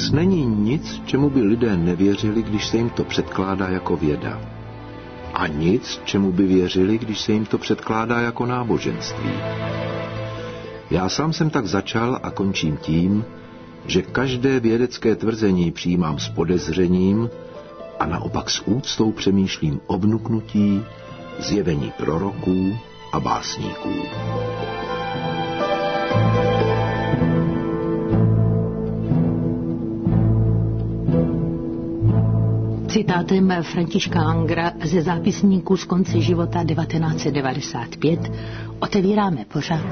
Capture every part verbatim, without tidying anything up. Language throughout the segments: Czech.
Dnes není nic, čemu by lidé nevěřili, když se jim to předkládá jako věda. A nic, čemu by věřili, když se jim to předkládá jako náboženství. Já sám jsem tak začal a končím tím, že každé vědecké tvrzení přijímám s podezřením a naopak s úctou přemýšlím o vnuknutí, zjevení proroků a básníků. Citátem Františka Langra ze zápisníku z konce života devatenáct set devadesát pět otevíráme pořad.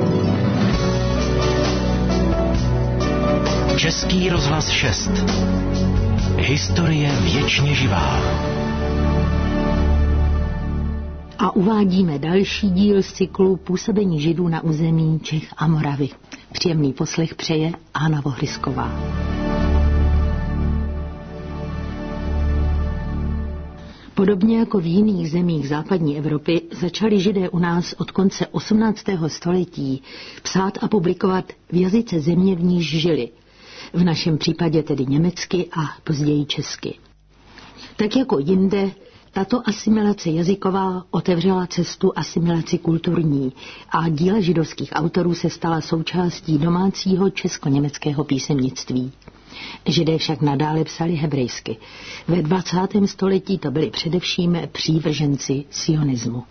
Český rozhlas šest. Historie věčně živá. A uvádíme další díl z cyklu Působení Židů na území Čech a Moravy. Příjemný poslech přeje Hana Vohrysková. Podobně jako v jiných zemích západní Evropy začali Židé u nás od konce osmnáctého století psát a publikovat v jazyce země, v níž žili. V našem případě tedy německy a později česky. Tak jako jinde, tato asimilace jazyková otevřela cestu asimilaci kulturní a díla židovských autorů se stala součástí domácího česko-německého písemnictví. Židé však nadále psali hebrejsky. Ve dvacátém století to byli především přívrženci sionismu.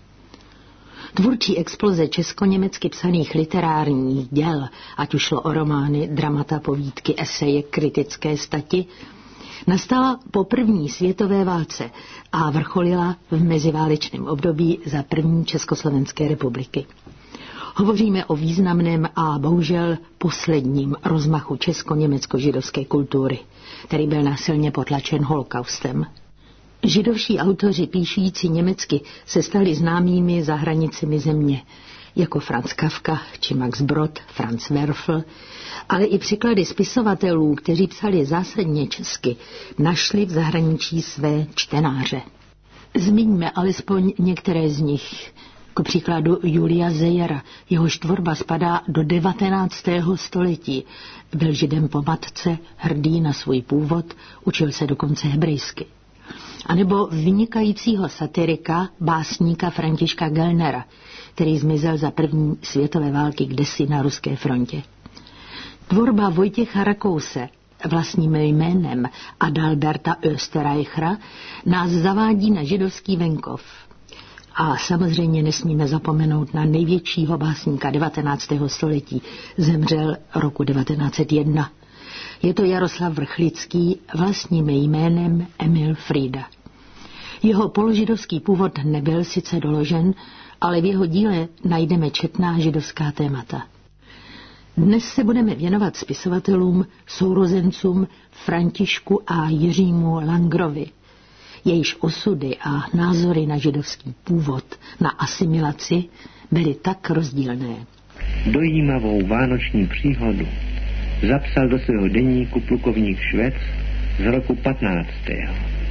Tvůrčí exploze česko-německy psaných literárních děl, ať už šlo o romány, dramata, povídky, eseje, kritické stati, nastala po první světové válce a vrcholila v meziválečném období za první Československé republiky. Hovoříme o významném a bohužel posledním rozmachu česko-německo-židovské kultury, který byl násilně potlačen holokaustem. Židovští autoři píšící německy se stali známými za hranicemi země, jako Franz Kafka či Max Brod, Franz Werfel, ale i překlady spisovatelů, kteří psali zásadně česky, našli v zahraničí své čtenáře. Zmiňme alespoň některé z nich. Ku příkladu Julia Zejera, jehož tvorba spadá do devatenáctého století. Byl Židem po matce, hrdý na svůj původ, učil se dokonce hebrejsky. A nebo vynikajícího satirika, básníka Františka Gellnera, který zmizel za první světové války kdesi na ruské frontě. Tvorba Vojtěcha Rakouse vlastním jménem Adalberta Österreichera nás zavádí na židovský venkov. A samozřejmě nesmíme zapomenout na největšího básníka devatenáctého století. Zemřel roku devatenáct set jedna. Je to Jaroslav Vrchlický, vlastním jménem Emil Frýda. Jeho položidovský původ nebyl sice doložen, ale v jeho díle najdeme četná židovská témata. Dnes se budeme věnovat spisovatelům, sourozencům Františku a Jiřímu Langrovi. Jejíž osudy a názory na židovský původ, na asimilaci byly tak rozdílné. Dojímavou vánoční příhodu zapsal do svého deníku plukovník Švec z roku patnáctého.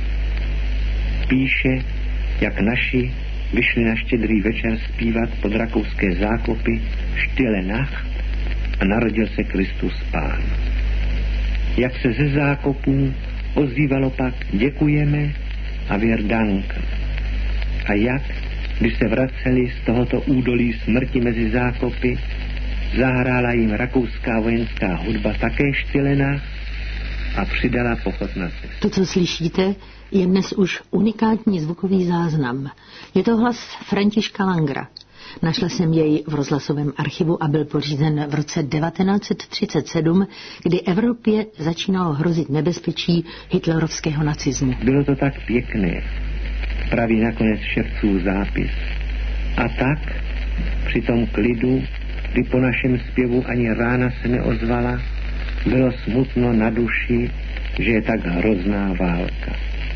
Píše, jak naši vyšli na štědrý večer zpívat pod rakouské zákopy Stille Nacht a narodil se Kristus Pán. Jak se ze zákopů ozývalo pak děkujeme a věr Dank. A jak, když se vraceli z tohoto údolí smrti mezi zákopy, zahrála jim rakouská vojenská hudba také štělená a přidala pochod na cestu. To, co slyšíte, je dnes už unikátní zvukový záznam. Je to hlas Františka Langra. Našla jsem jej v rozhlasovém archivu a byl pořízen v roce devatenáct set třicet sedm, kdy Evropě začínalo hrozit nebezpečí hitlerovského nacismu. Bylo to tak pěkné, praví nakonec ševcův zápis. A tak, při tom klidu, kdy po našem zpěvu ani rána se neozvala, bylo smutno na duši, že je tak hrozná válka.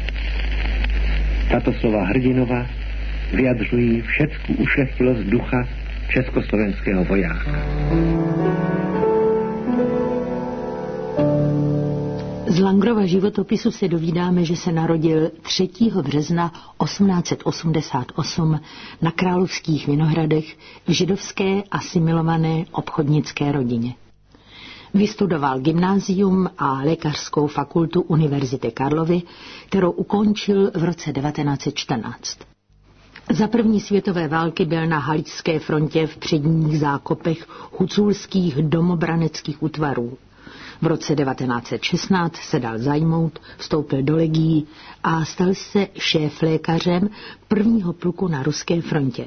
Tato slova hrdinova vyjadřují všecku ušlechtilost ducha československého vojáka. Z Langrova životopisu se dovídáme, že se narodil třetího března osmnáct set osmdesát osm na Královských Vinohradech v židovské asimilované obchodnické rodině. Vystudoval gymnázium a lékařskou fakultu Univerzity Karlovy, kterou ukončil v roce devatenáct set čtrnáct. Za první světové války byl na Haličské frontě v předních zákopech huculských domobraneckých útvarů. V roce devatenáct set šestnáct se dal zajmout, vstoupil do legií a stal se šéflékařem prvního pluku na ruské frontě.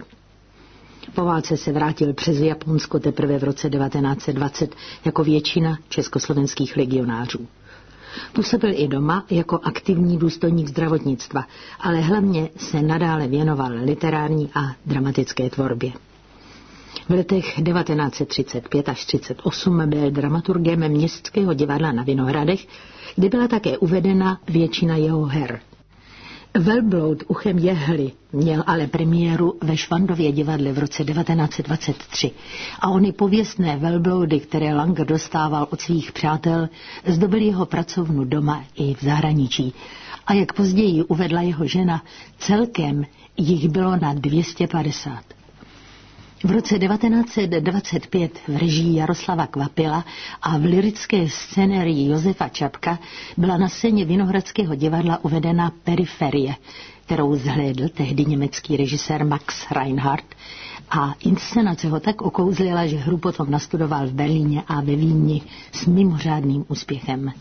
Po válce se vrátil přes Japonsko teprve v roce devatenáct set dvacet jako většina československých legionářů. Působil i doma jako aktivní důstojník zdravotnictva, ale hlavně se nadále věnoval literární a dramatické tvorbě. V letech devatenáct set třicet pět až třicet osm byl dramaturgem Městského divadla na Vinohradech, kde byla také uvedena většina jeho her. Velbloud uchem jehly měl ale premiéru ve Švandově divadle v roce devatenáct set dvacet tři a ony pověstné velbloudy, které Langer dostával od svých přátel, zdobily jeho pracovnu doma i v zahraničí. A jak později uvedla jeho žena, celkem jich bylo na dvě stě padesát. V roce devatenáct set dvacet pět v režii Jaroslava Kvapila a v lyrické scenérii Josefa Čapka byla na scéně Vinohradského divadla uvedena Periferie, kterou zhlédl tehdy německý režisér Max Reinhardt a inscenace ho tak okouzlila, že hru potom nastudoval v Berlíně a ve Vídni s mimořádným úspěchem.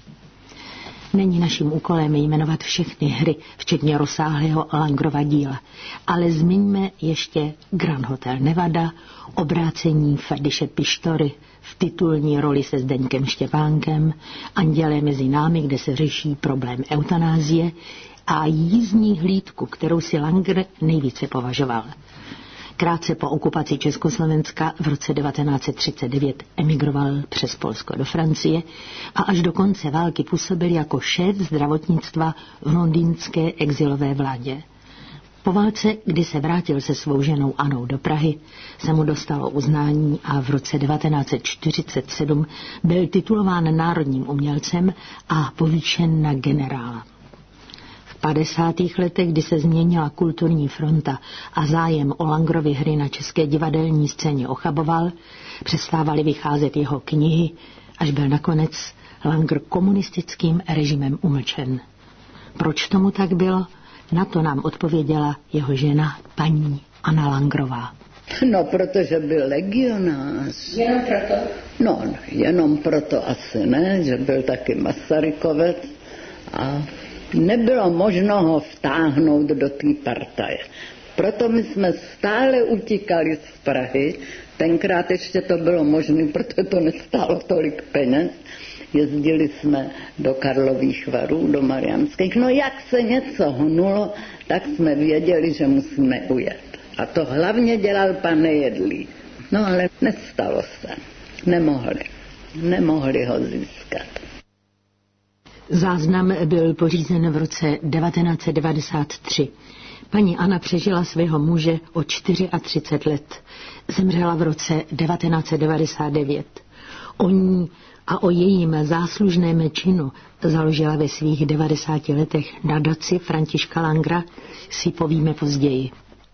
Není naším úkolem jmenovat všechny hry, včetně rozsáhlého Langerova díla, ale zmiňme ještě Grand Hotel Nevada, Obrácení Ferdiše Pištory v titulní roli se Zdeňkem Štěpánkem, Andělé mezi námi, kde se řeší problém eutanázie a Jízdní hlídku, kterou si Langer nejvíce považoval. Krátce po okupaci Československa v roce devatenáct set třicet devět emigroval přes Polsko do Francie a až do konce války působil jako šéf zdravotnictva v londýnské exilové vládě. Po válce, kdy se vrátil se svou ženou Anou do Prahy, se mu dostalo uznání a v roce devatenáct set čtyřicet sedm byl titulován národním umělcem a povýšen na generála. V padesátých letech, kdy se změnila kulturní fronta a zájem o Langerovy hry na české divadelní scéně ochaboval, přestávaly vycházet jeho knihy, až byl nakonec Langer komunistickým režimem umlčen. Proč tomu tak bylo? Na to nám odpověděla jeho žena, paní Anna Langerová. No, protože byl legionář. Jenom proto? No, jenom proto asi ne, že byl taky Masarykovec a nebylo možno ho vtáhnout do té partaje. Proto my jsme stále utíkali z Prahy. Tenkrát ještě to bylo možné, protože to nestálo tolik peněz. Jezdili jsme do Karlových Varů, do Mariánských. No jak se něco hnulo, tak jsme věděli, že musíme ujet. A to hlavně dělal pan Nejedlý. No ale nestalo se. Nemohli. Nemohli ho získat. Záznam byl pořízen v roce devatenáct set devadesát tři. Paní Anna přežila svého muže o třicet čtyři let. Zemřela v roce devatenáct set devadesát devět. O ní a o jejím záslužném činu založila ve svých devadesáti letech nadaci Františka Langera, si povíme později.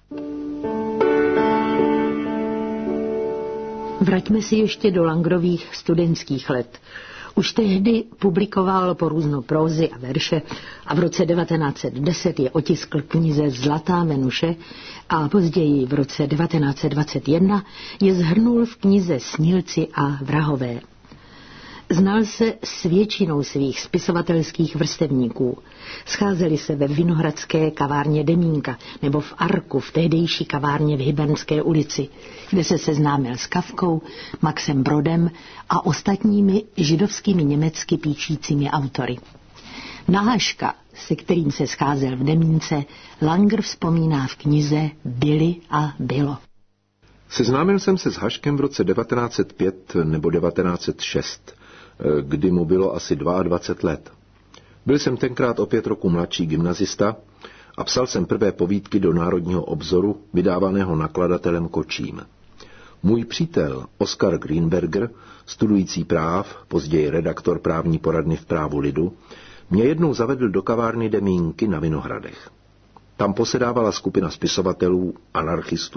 Vraťme si ještě do Langerových studentských let. Už tehdy publikoval po různou prózy a verše a v roce devatenáct set deset je otiskl knize Zlatá Venuše a později v roce devatenáct set dvacet jedna je shrnul v knize Snílci a vrahové. Znal se s většinou svých spisovatelských vrstevníků. Scházeli se ve vinohradské kavárně Demínka nebo v Arku v tehdejší kavárně v Hybernské ulici, kde se seznámil s Kafkou, Maxem Brodem a ostatními židovskými německy píšícími autory. Na Haška, se kterým se scházel v Demínce, Langer vzpomíná v knize Byli a bylo. Seznámil jsem se s Haškem v roce devatenáct set pět nebo devatenáct set šest, kdy mu bylo asi dvacet dva let. Byl jsem tenkrát o pět roku mladší gymnazista a psal jsem prvé povídky do Národního obzoru, vydávaného nakladatelem Kočím. Můj přítel Oskar Greenberger, studující práv, později redaktor právní poradny v Právu lidu, mě jednou zavedl do kavárny Demínky na Vinohradech. Tam posedávala skupina spisovatelů, anarchistů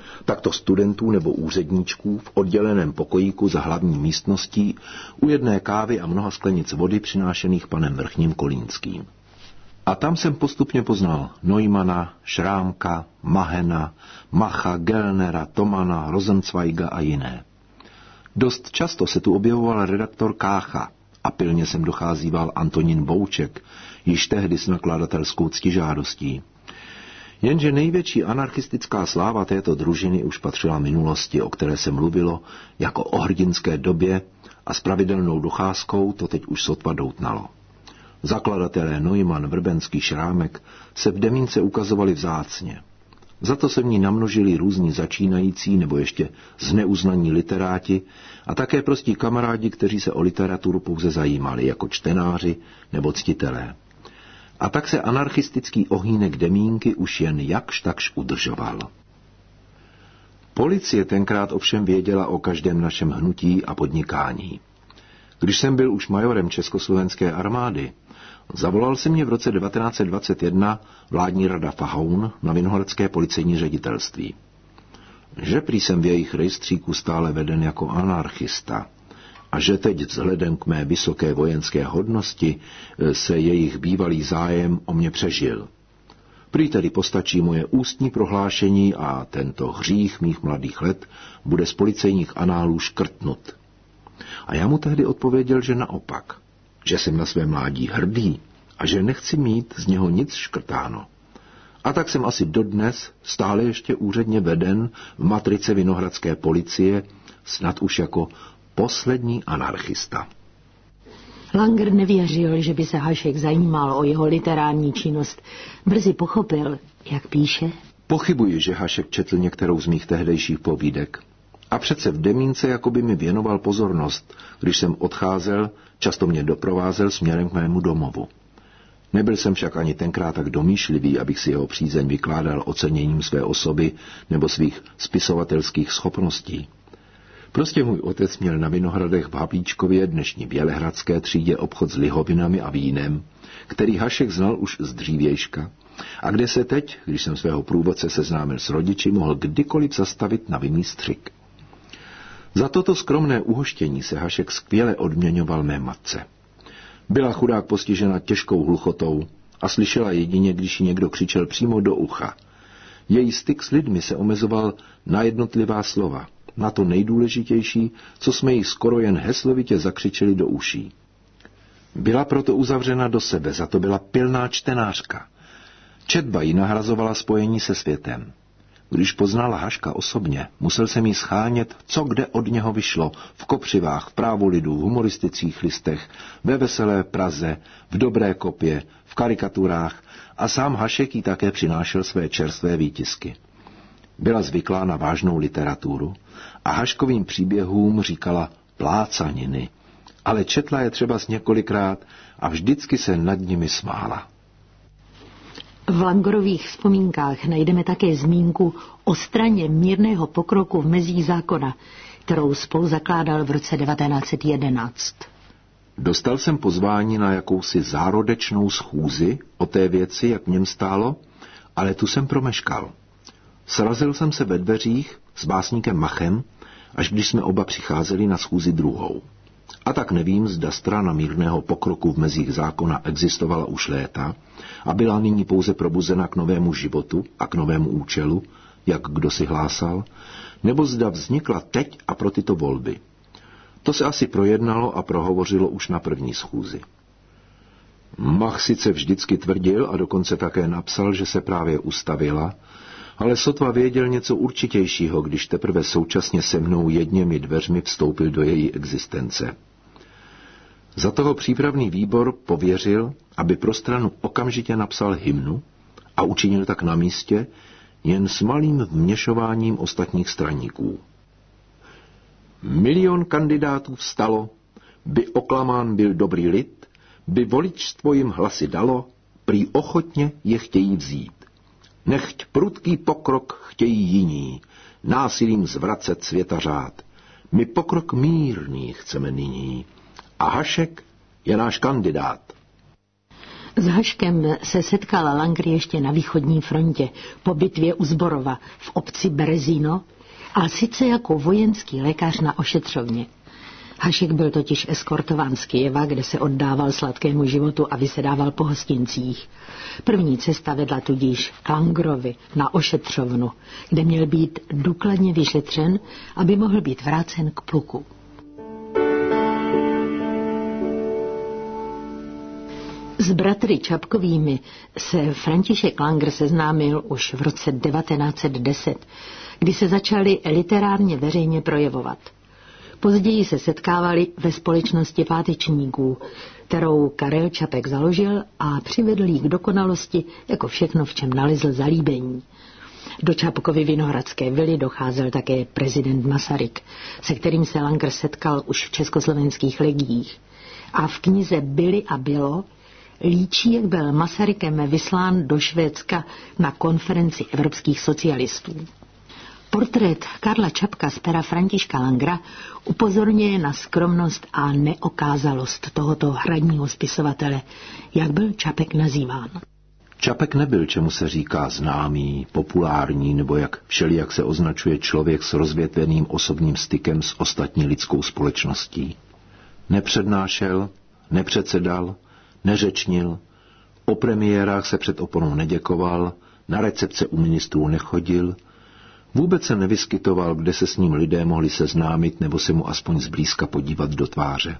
Takto studentů nebo úředníčků v odděleném pokojíku za hlavní místností u jedné kávy a mnoha sklenic vody přinášených panem vrchním Kolínským. A tam jsem postupně poznal Neumanna, Šrámka, Mahena, Macha, Gellnera, Tomana, Rosenzweiga a jiné. Dost často se tu objevoval redaktor Kácha a pilně sem docházíval Antonín Bouček, již tehdy s nakladatelskou ctižádostí. Jenže největší anarchistická sláva této družiny už patřila minulosti, o které se mluvilo jako o hrdinské době, a s pravidelnou docházkou to teď už sotva doutnalo. Zakladatelé Neumann, Vrbenský, Šrámek se v Demínce ukazovali vzácně. Za to se v ní namnožili různí začínající nebo ještě zneuznaní literáti a také prostí kamarádi, kteří se o literaturu pouze zajímali, jako čtenáři nebo ctitelé. A tak se anarchistický ohýnek Demínky už jen jakž takž udržoval. Policie tenkrát ovšem věděla o každém našem hnutí a podnikání. Když jsem byl už majorem Československé armády, zavolal se mě v roce devatenáct set dvacet jedna vládní rada Fahoun na Vinohradské policejní ředitelství. Že prý jsem v jejich rejstříku stále veden jako anarchista a že teď vzhledem k mé vysoké vojenské hodnosti se jejich bývalý zájem o mě přežil. Prý tedy postačí moje ústní prohlášení a tento hřích mých mladých let bude z policejních análů škrtnut. A já mu tehdy odpověděl, že naopak, že jsem na své mládí hrdý a že nechci mít z něho nic škrtáno. A tak jsem asi dodnes stále ještě úředně veden v matrice Vinohradské policie, snad už jako poslední anarchista. Langer nevěřil, že by se Hašek zajímal o jeho literární činnost. Brzy pochopil, jak píše. Pochybuji, že Hašek četl některou z mých tehdejších povídek. A přece v Demínce jakoby mi věnoval pozornost, když jsem odcházel, často mě doprovázel směrem k mému domovu. Nebyl jsem však ani tenkrát tak domýšlivý, abych si jeho přízeň vykládal oceněním své osoby nebo svých spisovatelských schopností. Prostě můj otec měl na Vinohradech v Havlíčkově, dnešní bělehradské třídě, obchod s lihovinami a vínem, který Hašek znal už z dřívějška, a kde se teď, když jsem svého průvodce seznámil s rodiči, mohl kdykoliv zastavit na vinný střik. Za toto skromné uhoštění se Hašek skvěle odměňoval mé matce. Byla chudák postižena těžkou hluchotou a slyšela jedině, když jí někdo křičel přímo do ucha. Její styk s lidmi se omezoval na jednotlivá slova, na to nejdůležitější, co jsme jí skoro jen heslovitě zakřičeli do uší. Byla proto uzavřena do sebe, za to byla pilná čtenářka. Četba jí nahrazovala spojení se světem. Když poznala Haška osobně, musel jsem jí schánět, co kde od něho vyšlo, v kopřivách, v Právu lidu, v humoristických listech, ve Veselé Praze, v Dobré kopě, v karikaturách, a sám Hašek jí také přinášel své čerstvé výtisky. Byla zvyklá na vážnou literaturu a Haškovým příběhům říkala plácaniny, ale četla je třeba s několikrát a vždycky se nad nimi smála. V Langerových vzpomínkách najdeme také zmínku o straně mírného pokroku v mezích zákona, kterou spolu zakládal v roce devatenáct set jedenáct. Dostal jsem pozvání na jakousi zárodečnou schůzi o té věci, jak v něm stálo, ale tu jsem promeškal. Srazil jsem se ve dveřích s básníkem Machem, až když jsme oba přicházeli na schůzi druhou. A tak nevím, zda strana mírného pokroku v mezích zákona existovala už léta a byla nyní pouze probuzena k novému životu a k novému účelu, jak kdo si hlásal, nebo zda vznikla teď a pro tyto volby. To se asi projednalo a prohovořilo už na první schůzi. Mach sice vždycky tvrdil a dokonce také napsal, že se právě ustavila, ale sotva věděl něco určitějšího, když teprve současně se mnou jedněmi dveřmi vstoupil do její existence. Za toho přípravný výbor pověřil, aby pro stranu okamžitě napsal hymnu a učinil tak na místě, jen s malým vměšováním ostatních straníků. Milion kandidátů vstalo, by oklamán byl dobrý lid, by voličstvo jim hlasy dalo, prý ochotně je chtějí vzít. Nechť prudký pokrok chtějí jiní, násilím zvracet světa řád. My pokrok mírný chceme nyní. A Hašek je náš kandidát. S Haškem se setkal Langer ještě na východní frontě po bitvě u Zborova v obci Berezino, a sice jako vojenský lékař na ošetřovně. Hašek byl totiž eskortován z Kyjeva, kde se oddával sladkému životu a vysedával po hostincích. První cesta vedla tudíž k Langerovi na ošetřovnu, kde měl být důkladně vyšetřen, aby mohl být vrácen k pluku. S bratry Čapkovými se František Langer seznámil už v roce devatenáct set deset, kdy se začali literárně veřejně projevovat. Později se setkávali ve společnosti pátečníků, kterou Karel Čapek založil a přivedl jí k dokonalosti jako všechno, v čem nalezl zalíbení. Do Čapkovy vinohradské vily docházel také prezident Masaryk, se kterým se Langer setkal už v československých legiích. A v knize Byli a bylo líčí, jak byl Masarykem vyslán do Švédska na konferenci evropských socialistů. Portrét Karla Čapka z pera Františka Langera upozorňuje na skromnost a neokázalost tohoto hradního spisovatele, jak byl Čapek nazýván. Čapek nebyl, čemu se říká známý, populární, nebo jak všelijak se označuje člověk s rozvětveným osobním stykem s ostatní lidskou společností. Nepřednášel, nepředsedal, neřečnil, o premiérách se před oponou neděkoval, na recepce u ministrů nechodil, vůbec se nevyskytoval, kde se s ním lidé mohli seznámit nebo se mu aspoň zblízka podívat do tváře.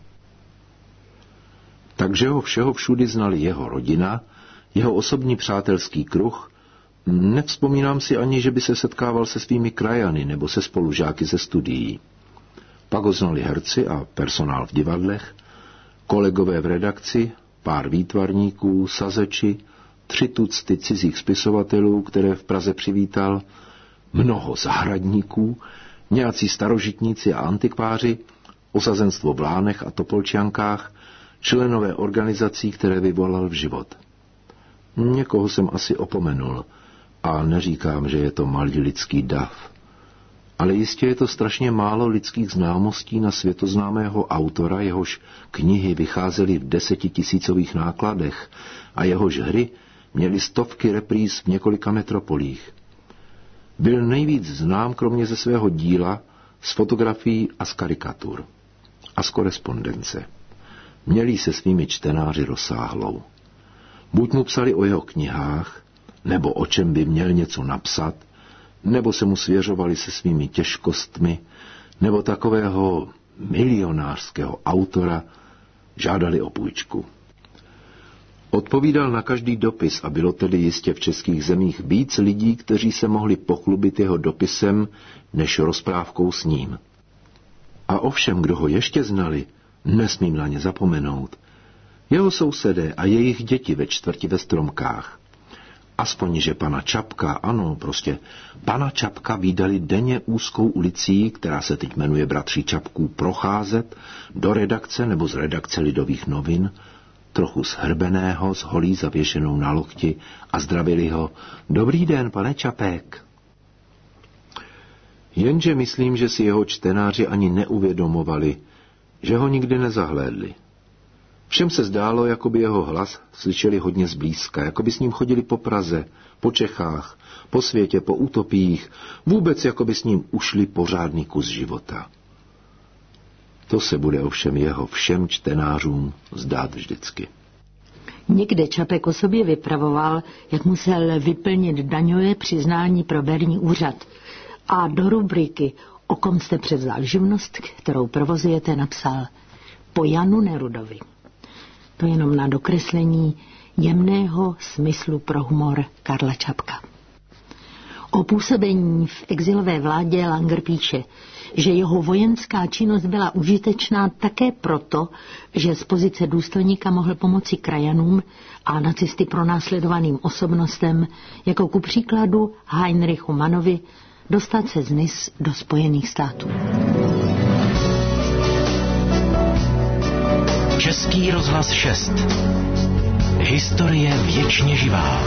Takže ho všeho všudy znali jeho rodina, jeho osobní přátelský kruh, nevzpomínám si ani, že by se setkával se svými krajany nebo se spolužáky ze studií. Pak ho znali herci a personál v divadlech, kolegové v redakci, pár výtvarníků, sazeči, tři tucty cizích spisovatelů, které v Praze přivítal, mnoho zahradníků, nějací starožitníci a antikváři, osazenstvo v Lánech a Topolčiankách, členové organizací, které vyvolal v život. Někoho jsem asi opomenul a neříkám, že je to malý lidský dav. Ale jistě je to strašně málo lidských známostí na světoznámého autora, jehož knihy vycházely v desetitisícových nákladech a jehož hry měly stovky repríz v několika metropolích. Byl nejvíc znám kromě ze svého díla z fotografií a z karikatur a z korespondence. Měli se svými čtenáři rozsáhlou. Buď mu psali o jeho knihách, nebo o čem by měl něco napsat, nebo se mu svěřovali se svými těžkostmi, nebo takového milionářského autora žádali o půjčku. Odpovídal na každý dopis a bylo tedy jistě v českých zemích víc lidí, kteří se mohli pochlubit jeho dopisem, než rozprávkou s ním. A ovšem, kdo ho ještě znali, nesmím na ně zapomenout. Jeho sousedé a jejich děti ve čtvrti ve Stromkách. Aspoň, že pana Čapka, ano, prostě pana Čapka vídali denně úzkou ulicí, která se teď jmenuje Bratří Čapků, procházet do redakce nebo z redakce Lidových novin, trochu zhrbeného, s holí zavěšenou na lokti a zdravili ho: Dobrý den, pane Čapek. Jenže myslím, že si jeho čtenáři ani neuvědomovali, že ho nikdy nezahlédli. Všem se zdálo, jako by jeho hlas slyšeli hodně zblízka, jako by s ním chodili po Praze, po Čechách, po světě, po utopiích, vůbec jako by s ním ušli pořádný kus života. To se bude ovšem jeho všem čtenářům zdát vždycky. Někde Čapek o sobě vypravoval, jak musel vyplnit daňové přiznání pro berní úřad a do rubriky O kom jste převzal živnost, kterou provozujete, napsal: Po Janu Nerudovi. To jenom na dokreslení jemného smyslu pro humor Karla Čapka. O působení v exilové vládě Langer píše, že jeho vojenská činnost byla užitečná také proto, že z pozice důstojníka mohl pomoci krajanům a nacisty pronásledovaným osobnostem, jako ku příkladu Heinrichu Mannovi, dostat se z N I S do Spojených států. Český rozhlas šest. Historie věčně živá.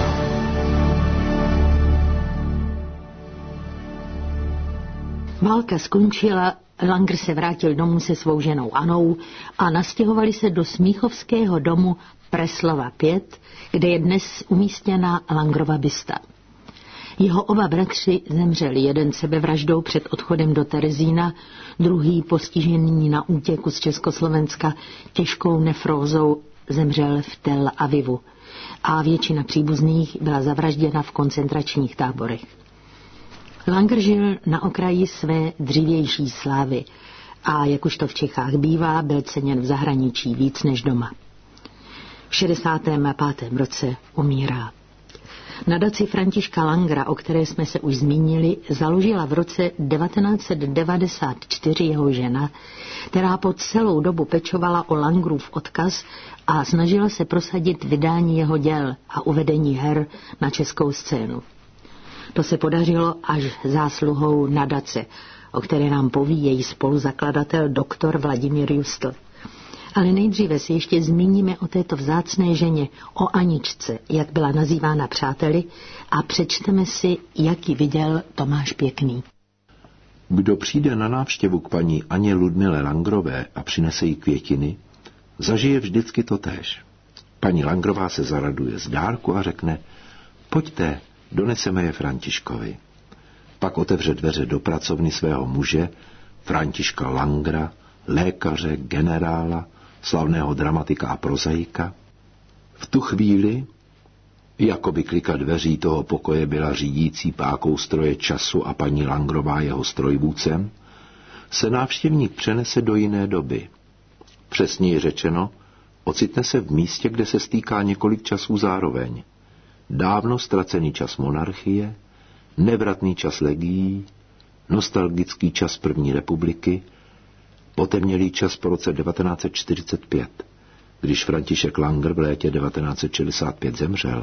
Válka skončila Langer se vrátil domů se svou ženou Anou a nastěhovali se do smíchovského domu Preslova pět, kde je dnes umístěna Langerova bysta. Jeho oba bratři zemřeli, jeden sebevraždou před odchodem do Terezína, druhý postižený na útěku z Československa těžkou nefrózou zemřel v Tel Avivu a většina příbuzných byla zavražděna v koncentračních táborech. Langer žil na okraji své dřívější slávy a, jak už to v Čechách bývá, byl ceněn v zahraničí víc než doma. V šedesátém pátém roce umírá. Nadaci Františka Langera, o které jsme se už zmínili, založila v roce devatenáct set devadesát čtyři jeho žena, která po celou dobu pečovala o Langerův odkaz a snažila se prosadit vydání jeho děl a uvedení her na českou scénu. To se podařilo až zásluhou nadace, o které nám poví její spoluzakladatel doktor Vladimír Justl. Ale nejdříve si ještě zmíníme o této vzácné ženě, o Aničce, jak byla nazývána přáteli, a přečteme si, jak ji viděl Tomáš Pěkný. Kdo přijde na návštěvu k paní Aně Ludmile Langerové a přinese jí květiny, zažije vždycky totéž. Paní Langerová se zaraduje z dárku a řekne: pojďte, doneseme je Františkovi. Pak otevře dveře do pracovny svého muže, Františka Langera, lékaře, generála, slavného dramatika a prozaika. V tu chvíli, jako by klika dveří toho pokoje byla řídící pákou stroje času a paní Langerová jeho strojvůdcem, se návštěvník přenese do jiné doby. Přesněji řečeno, ocitne se v místě, kde se stýká několik časů zároveň. Dávno ztracený čas monarchie, nevratný čas legií, nostalgický čas první republiky, potemnělý čas po roce devatenáct set čtyřicet pět, když František Langer v létě devatenáct set šedesát pět zemřel.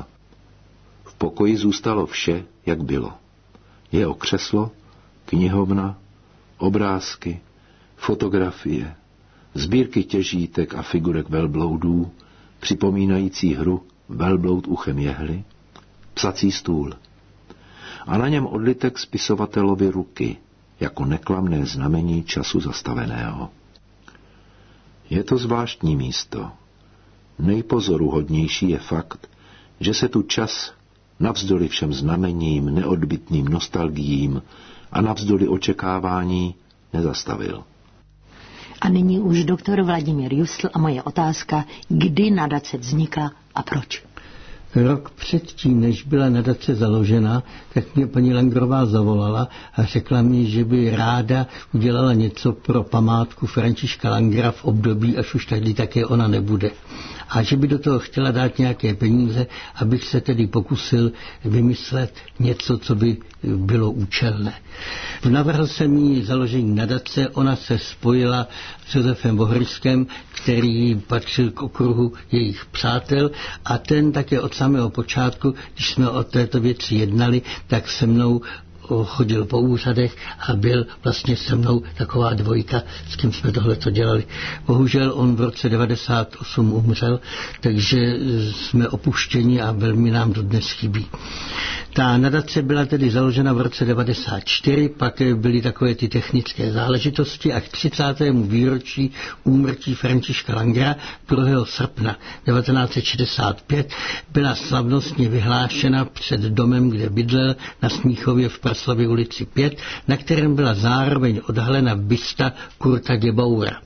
V pokoji zůstalo vše, jak bylo. Jeho křeslo, knihovna, obrázky, fotografie, sbírky těžítek a figurek velbloudů, připomínající hru Velbloud uchem jehly, psací stůl. A na něm odlitek spisovatelovy ruky, jako neklamné znamení času zastaveného. Je to zvláštní místo. Nejpozoruhodnější je fakt, že se tu čas navzdory všem znamením, neodbytným nostalgiím a navzdory očekávání nezastavil. A nyní už doktor Vladimír Justl a moje otázka, kdy nadace vznikla a proč? Rok předtím, než byla nadace založena, tak mě paní Langerová zavolala a řekla mi, že by ráda udělala něco pro památku Františka Langera v období, až už tady také ona nebude. A že by do toho chtěla dát nějaké peníze, abych se tedy pokusil vymyslet něco, co by bylo účelné. Navrhl jsem jí založení nadace, ona se spojila s Josefem Vohryškem, který patřil k okruhu jejich přátel, a ten také od samého počátku, když jsme o této věci jednali, tak se mnou chodil po úřadech a byl vlastně se mnou taková dvojka, s kým jsme tohleto dělali. Bohužel on v roce devadesát osm umřel, takže jsme opuštěni a velmi nám dodnes chybí. Ta nadace byla tedy založena v roce devadesát čtyři, pak byly takové ty technické záležitosti a k třicátému výročí úmrtí Františka Langera druhého srpna devatenáct set šedesát pět byla slavnostně vyhlášena před domem, kde bydlel na Smíchově v Preslově ulici pět, na kterém byla zároveň odhalena bysta Kurta Gebaura.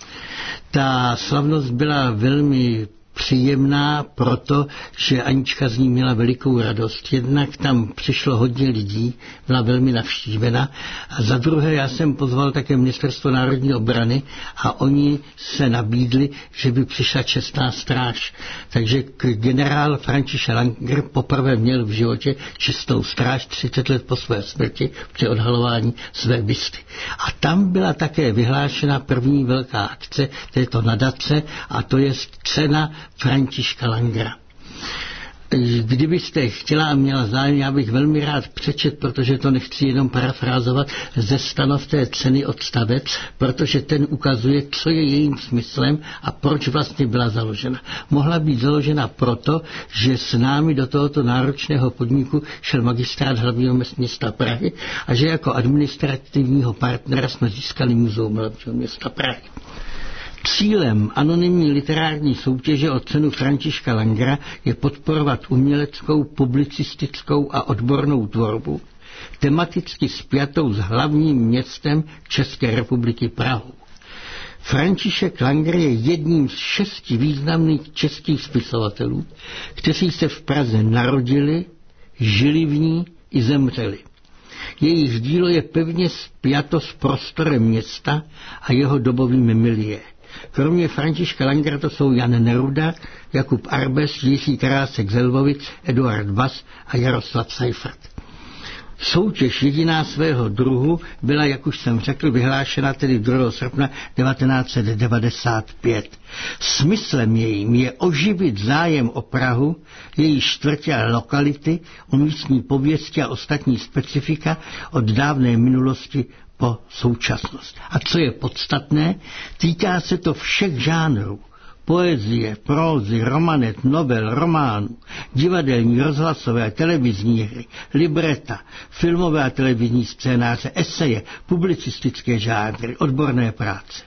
Ta slavnost byla velmi příjemná proto, že Anička z ní měla velikou radost. Jednak tam přišlo hodně lidí, byla velmi navštívena, a za druhé já jsem pozval také Ministerstvo národní obrany a oni se nabídli, že by přišla čestná stráž. Takže generál František Langer poprvé měl v životě čestnou stráž třicet let po své smrti při odhalování své bysty. A tam byla také vyhlášena první velká akce této nadace, a to je cena Františka Langera. Kdybyste chtěla a měla zájem, já bych velmi rád přečet, protože to nechci jenom parafrázovat, ze stanov té ceny odstavec, protože ten ukazuje, co je jejím smyslem a proč vlastně byla založena. Mohla být založena proto, že s námi do tohoto náročného podniku šel magistrát hlavního města Prahy a že jako administrativního partnera jsme získali Muzeum hlavního města Prahy. Cílem anonymní literární soutěže o cenu Františka Langera je podporovat uměleckou, publicistickou a odbornou tvorbu, tematicky spjatou s hlavním městem České republiky Prahou. František Langer je jedním z šesti významných českých spisovatelů, kteří se v Praze narodili, žili v ní i zemřeli. Jejich dílo je pevně spjato s prostorem města a jeho dobovým milie. Kromě Františka Langera to jsou Jan Neruda, Jakub Arbes, Jiří Karásek z Lvovic, Eduard Vas a Jaroslav Seifert. Soutěž jediná svého druhu byla, jak už jsem řekl, vyhlášena tedy druhého srpna devatenáct set devadesát pět. Smyslem jejím je oživit zájem o Prahu, její čtvrtě a lokality, o místní pověsti a ostatní specifika od dávné minulosti po současnost. A co je podstatné, týká se to všech žánrů. Poezie, prózy, romanet, novel, románů, divadelní, rozhlasové a televizní hry, libreta, filmové a televizní scénáře, eseje, publicistické žánry, odborné práce.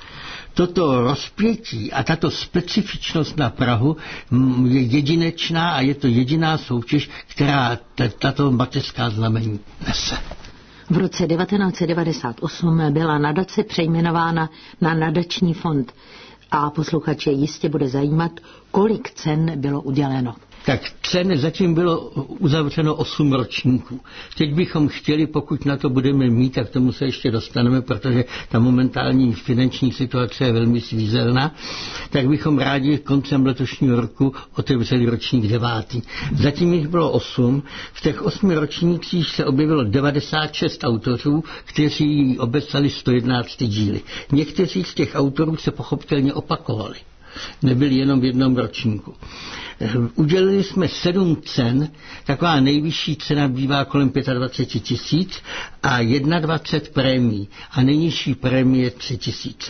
Toto rozpětí a tato specifičnost na Prahu je jedinečná a je to jediná soutěž, která tato mateřská znamení nese. V roce devatenáct set devadesát osm byla nadace přejmenována na nadační fond a posluchače jistě bude zajímat, kolik cen bylo uděleno. Tak cen zatím bylo uzavřeno osm ročníků. Teď bychom chtěli, pokud na to budeme mít, tak tomu se ještě dostaneme, protože ta momentální finanční situace je velmi svízelná, tak bychom rádi koncem letošního roku otevřeli ročník devátý. Zatím jich bylo osm. V těch osmi ročnících se objevilo devadesát šest autorů, kteří obecali sto jedenáct díly. Někteří z těch autorů se pochopitelně opakovali. Nebyli jenom v jednom ročníku. Udělili jsme sedm cen, taková nejvyšší cena bývá kolem dvacet pět tisíc a dvacet jedna prémií a nejnižší prémie je tři tisíce.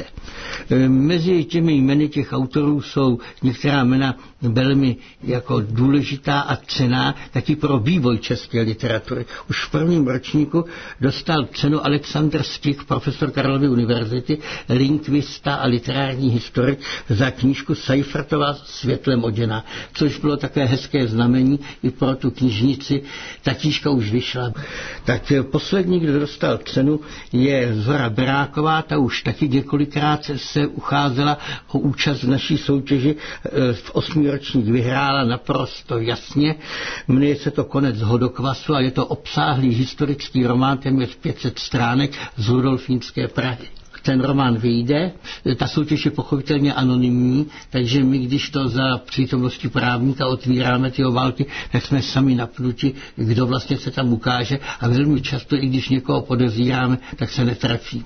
Mezi těmi jmény těch autorů jsou některá jména velmi jako důležitá a cenná taky pro vývoj české literatury. Už v prvním ročníku dostal cenu Alexander Stich, profesor Karlovy univerzity, lingvista a literární historik, za knížku Seifertova Světlem oděná, což bylo také hezké znamení i pro tu knižnici. Ta knížka už vyšla. Tak poslední, kdo dostal cenu, je Zora Beráková, ta už taky několikrát se ucházela o účast v naší soutěži. V osmý ročník vyhrála naprosto jasně. Jmenuje se to Konec hodokvasu a je to obsáhlý historický román, téměř pět set stránek z Rudolfínské Prahy. Ten román vyjde, ta soutěž je pochopitelně anonymní, takže my, když to za přítomnosti právníka otvíráme ty obálky, tak jsme sami napnuti, kdo vlastně se tam ukáže a velmi často, i když někoho podezíráme, tak se netrafíme.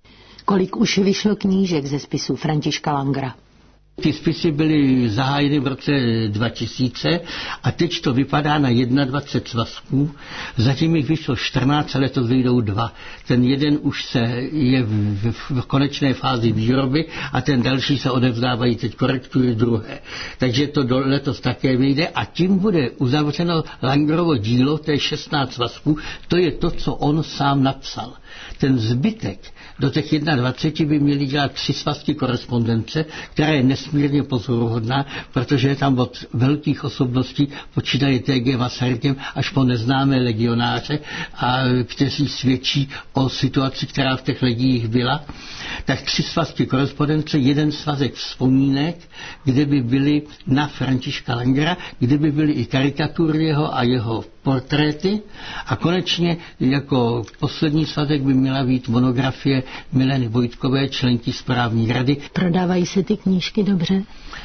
Kolik už vyšlo knížek ze spisů Františka Langera? Ty spisy byly zahájeny v roce dva tisíce a teď to vypadá na dvacet jedna svazků. Zatím jich vyšlo čtrnáct, ale to vyjdou dva. Ten jeden už se je v, v, v konečné fázi výroby a ten další se odevzdávají teď korektury druhé. Takže to do letos také vyjde a tím bude uzavřeno Langerovo dílo, to je šestnáct svazků, to je to, co on sám napsal. Ten zbytek do těch dvacet jedna by měli dělat tři svazky korespondence, která je nesmírně pozoruhodná, protože je tam od velkých osobností, počítaje T G Masarykem až po neznámé legionáře, a kteří svědčí o situaci, která v těch legiích byla. Tak tři svazky korespondence, jeden svazek vzpomínek, kde by byly na Františka Langera, kde by byly i karikatury jeho a jeho portréty a konečně jako poslední svazek by měla být monografie Mileny Vojtkové, členky správní rady. Prodávají se ty knížky dobře?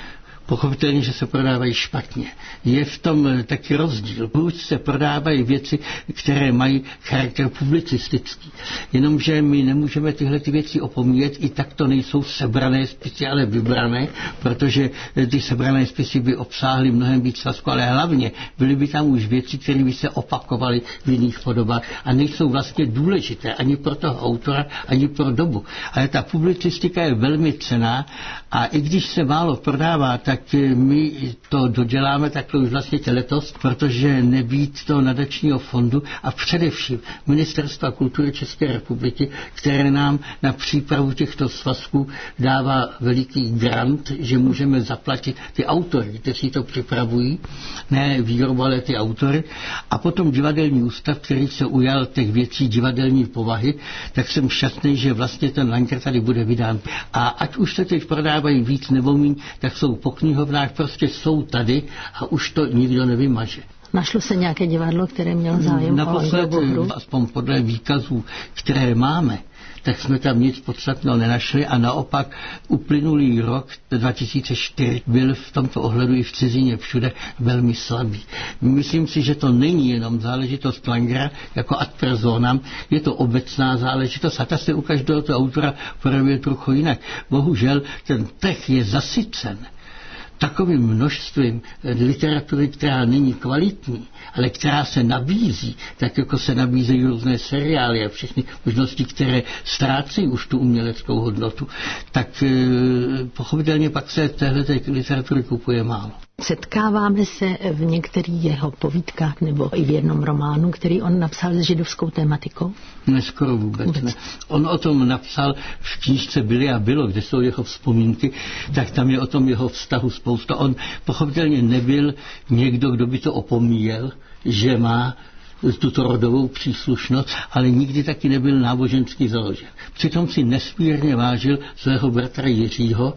Pochopitelně, že se prodávají špatně. Je v tom taky rozdíl. Buď se prodávají věci, které mají charakter publicistický. Jenomže my nemůžeme tyhle ty věci opomíjet, i tak to nejsou sebrané spisy, ale vybrané, protože ty sebrané spisy by obsáhly mnohem víc svazku, ale hlavně byly by tam už věci, které by se opakovaly v jiných podobách a nejsou vlastně důležité ani pro toho autora, ani pro dobu. Ale ta publicistika je velmi cenná a i když se málo prodává, tak my to doděláme takhle už vlastně letos, protože nebýt toho nadačního fondu a především Ministerstva kultury České republiky, které nám na přípravu těchto svazků dává veliký grant, že můžeme zaplatit ty autory, kteří to připravují, ne výrobu, ale ty autory. A potom divadelní ústav, který se ujal těch věcí divadelní povahy, tak jsem šťastný, že vlastně ten Langer tady bude vydán. A ať už se teď prodávají víc nebo míň, tak jsou po knihovnách, prostě jsou tady a už to nikdo nevymaže. Našlo se nějaké divadlo, které mělo zájem Naposled, o hru? aspoň podle výkazů, které máme, tak jsme tam nic podstatného nenašli a naopak uplynulý rok dva tisíce čtyři byl v tomto ohledu i v cizině všude velmi slabý. Myslím si, že to není jenom záležitost Langera jako ad personam, je to obecná záležitost a ta se u každého toho autora projevuje trochu jinak. Bohužel ten trh je zasycen takovým množstvím literatury, která není kvalitní, ale která se nabízí, tak jako se nabízejí různé seriály a všechny možnosti, které ztrácejí už tu uměleckou hodnotu, tak e, pochopitelně pak se téhle literatury kupuje málo. Setkáváme se v některých jeho povídkách nebo i v jednom románu, který on napsal s židovskou tematikou? Ne, skoro vůbec, vůbec ne. On o tom napsal v knížce Byly a bylo, kde jsou jeho vzpomínky, tak tam je o tom jeho vztahu spousta. On pochopitelně nebyl někdo, kdo by to opomíjel, že má tuto rodovou příslušnost, ale nikdy taky nebyl náboženský založen. Přitom si nesmírně vážil svého bratra Jiřího,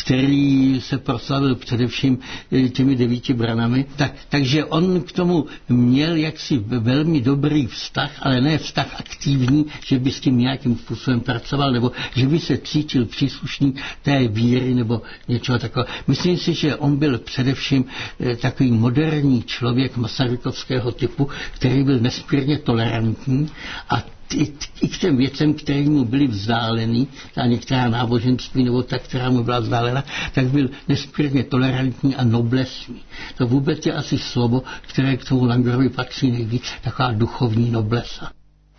který se proslavil především těmi devíti branami. Tak, takže on k tomu měl jaksi velmi dobrý vztah, ale ne vztah aktivní, že by s tím nějakým způsobem pracoval, nebo že by se cítil příslušník té víry nebo něčeho takového. Myslím si, že on byl především takový moderní člověk masarykovského typu, který byl nesmírně tolerantní a i, i k těm věcem, které mu byly vzdálený, a některá náboženství nebo ta, která mu byla vzdálena, tak byl nesmírně tolerantní a noblesní. To vůbec je asi slovo, které k tomu Langerovi patří nejvíc, taková duchovní noblesa.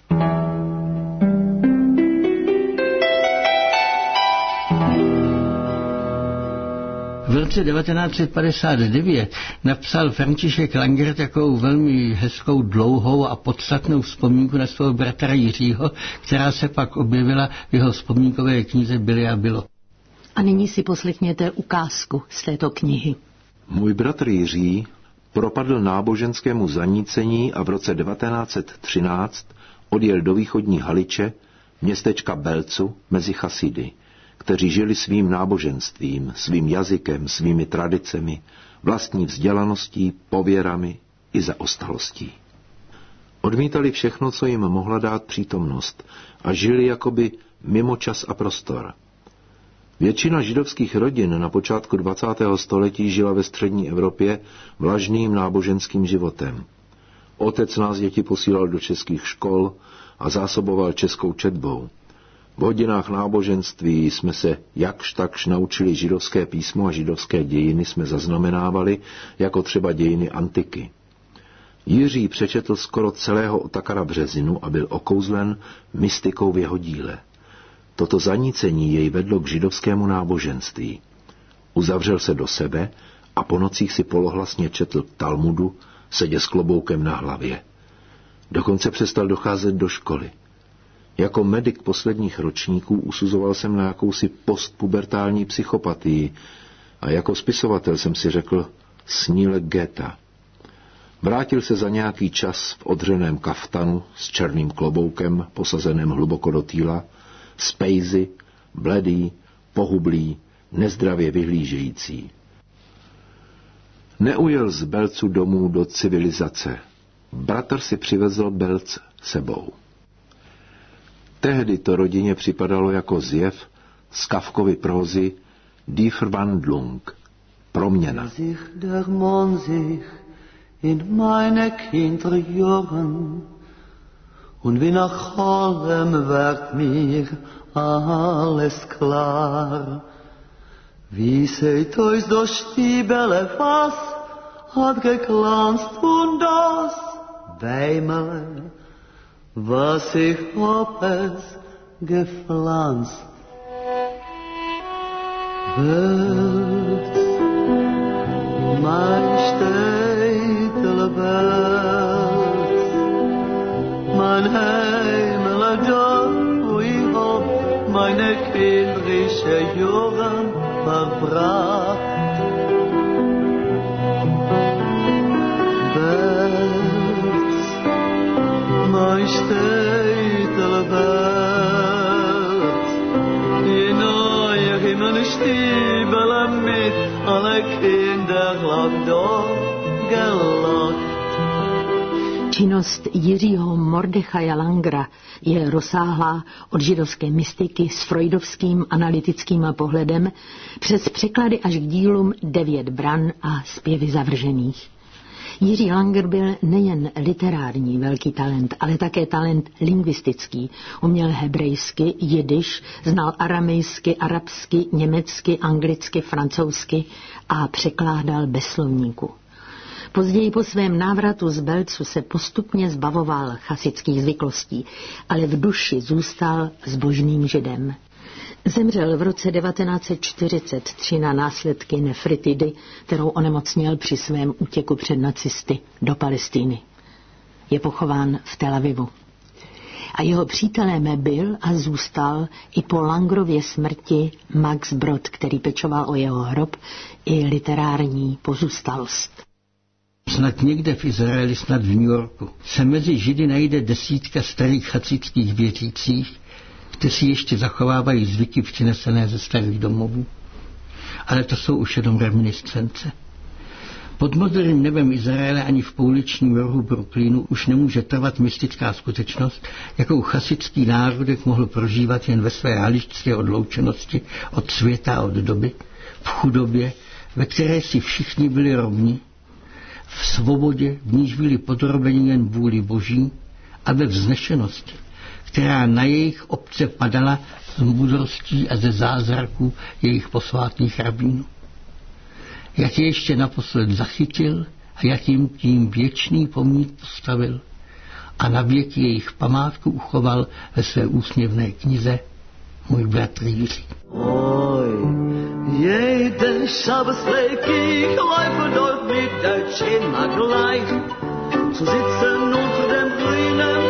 V roce devatenáct set padesát devět napsal František Langer takovou velmi hezkou, dlouhou a podstatnou vzpomínku na svého bratra Jiřího, která se pak objevila v jeho vzpomínkové knize Byly a bylo. A nyní si poslechněte ukázku z této knihy. Můj bratr Jiří propadl náboženskému zanícení a v roce devatenáct set třináct odjel do východní Haliče, městečka Belcu mezi chasidy, kteří žili svým náboženstvím, svým jazykem, svými tradicemi, vlastní vzdělaností, pověrami i zaostalostí. Odmítali všechno, co jim mohla dát přítomnost a žili jakoby mimo čas a prostor. Většina židovských rodin na počátku dvacátého století žila ve střední Evropě vlažným náboženským životem. Otec nás děti posílal do českých škol a zásoboval českou četbou. V hodinách náboženství jsme se jakž takž naučili židovské písmo a židovské dějiny jsme zaznamenávali, jako třeba dějiny antiky. Jiří přečetl skoro celého Otakara Březinu a byl okouzlen mystikou v jeho díle. Toto zanícení jej vedlo k židovskému náboženství. Uzavřel se do sebe a po nocích si polohlasně četl Talmudu, sedě s kloboukem na hlavě. Dokonce přestal docházet do školy. Jako medik posledních ročníků usuzoval jsem na jakousi postpubertální psychopatii a jako spisovatel jsem si řekl snílek Goetha. Vrátil se za nějaký čas v odřeném kaftanu s černým kloboukem posazeném hluboko do týla, z pejzy, bledý, pohublý, nezdravě vyhlížející. Neujel z Belcu domů do civilizace. Bratr si přivezl Belc sebou. Tehdy to rodině připadalo jako zjev z Kafkovy prózy Die Verwandlung, Proměna. In meine Kinderjahren und wie nach allem wird mir alles klar. Wie seht euch das Stiebele was hat geglanzt und das Weimel, was ich hab es gepflanzt. Wird mein Städtel Welt, mein Heimel da, wo ich hab meine kindrische Jahre verbracht. Welt, mein Städtel Welt, in euer Himmel Stiebele mit alle Kinder lag dort gelacht. Činnost Jiřího Mordechaja Langera je rozsáhlá od židovské mystiky s freudovským analytickým pohledem přes překlady až k dílům Devět bran a Zpěvy zavržených. Jiří Langer byl nejen literární velký talent, ale také talent lingvistický. Uměl hebrejsky, jidiš, znal aramejsky, arabsky, německy, anglicky, francouzsky a překládal bez slovníku. Později po svém návratu z Belcu se postupně zbavoval chasických zvyklostí, ale v duši zůstal zbožným židem. Zemřel v roce devatenáct set čtyřicet tři na následky nefritidy, kterou onemocněl při svém útěku před nacisty do Palestiny. Je pochován v Tel Avivu. A jeho přítelem byl a zůstal i po Langrově smrti Max Brod, který pečoval o jeho hrob i literární pozůstalost. Snad někde v Izraeli, snad v New Yorku, se mezi Židy najde desítka starých chacických věřících, kteří ještě zachovávají zvyky přinesené ze starých domovů. Ale to jsou už jenom reminiscence. Pod modrým nebem Izraele ani v pouličním rohu Brooklynu už nemůže trvat mystická skutečnost, jakou chasický národek mohl prožívat jen ve své haličské odloučenosti od světa a od doby, v chudobě, ve které si všichni byli rovni, v svobodě, v níž byli podrobeni jen vůli Boží, a ve vznešenosti, která na jejich obce padala z moudrostí a ze zázraků jejich posvátných rabínů. Jak je ještě naposled zachytil a jak jim tím věčný pomník postavil a na věky jejich památku uchoval ve své úsměvné knize Můj bratr Jiří. Oj, jeden Schabesleik, ich läufe dort mit der Chema gleich, zu sitzen unter dem grünen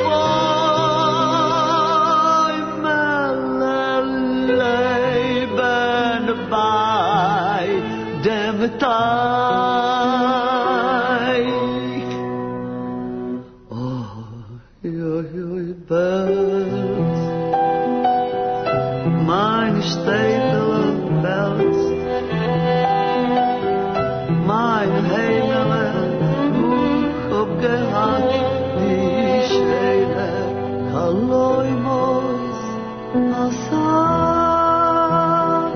Bäumen, leben bei dem Teich. Oj, oj, oj, Welt, mein Städtel Welt, mein Heimele, hoch abgehakt, die schöne Kaloimos Asach.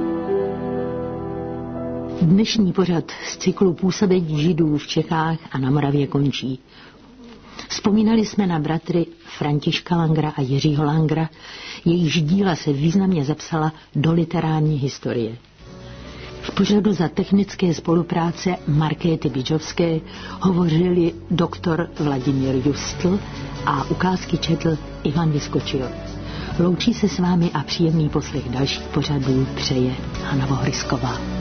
Dnešní pořad z cyklu Působení židů v Čechách a na Moravě končí. Vzpomínali jsme na bratry Františka Langera a Jiřího Langera, jejichž díla se významně zapsala do literární historie. V pořadu za technické spolupráce Markéty Bidžovské hovořili doktor Vladimír Justl a ukázky četl Ivan Vyskočil. Loučí se s vámi a příjemný poslech dalších pořadů přeje Hana Vohrysková.